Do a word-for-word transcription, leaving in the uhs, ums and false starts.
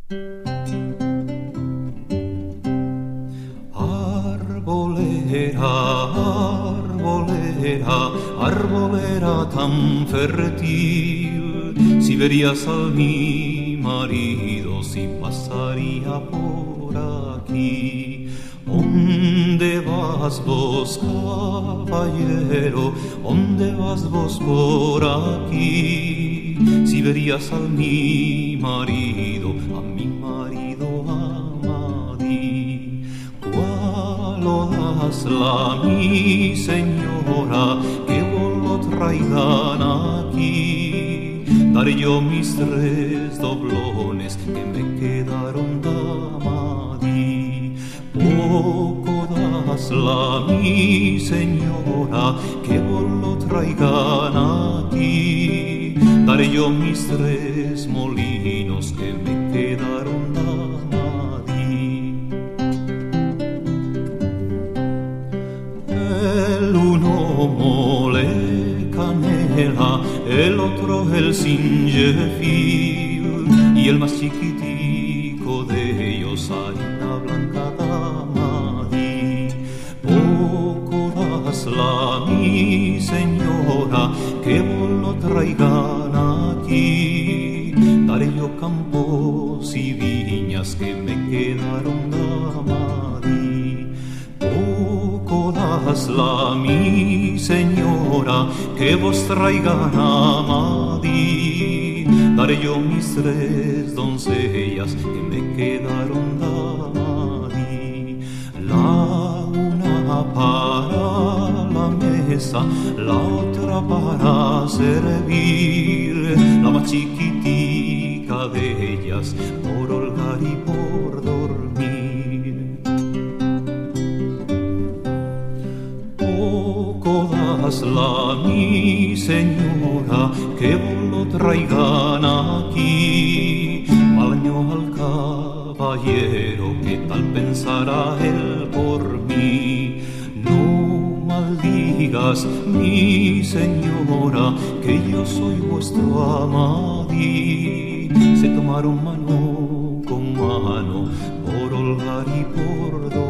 Arbolera, arbolera, arbolera tan fértil, si verías a mi marido, si pasaría por aquí. ¿Dónde vas vos, caballero? ¿Dónde vas vos por aquí? Si verías a mi marido, a mi marido Amadí. ¿Cuál odasla, mi señora, que vos lo traigan aquí? Daré yo mis tres doblones que me quedaron de Amadí. Poco dasla, mi señora, que vos lo traigan aquí. Daré yo mis tres molinos que me quedaron de Amadí. El uno mole canela, el otro el sinjefil, y el más chiquitico de ellos harina blanca de Amadí. Poco dasla, mi señora, que vos lo traigan aquí. Daré yo campos y viñas que me quedaron de Amadí. Poco dasla, mi señora, que vos traigan a Amadí. Daré yo mis tres doncellas que me quedaron de Amadí. La una para la mesa, la otra para servir, la más chiquitica de ellas por holgar y por dormir. Poco dasla, mi señora, que vos lo traigan aquí. Mal año al caballero, que tal pensará él por mí. No maldigas, mi señora, que yo soy vuestro Amadí. Se tomaron mano con mano por holgar y por dormir.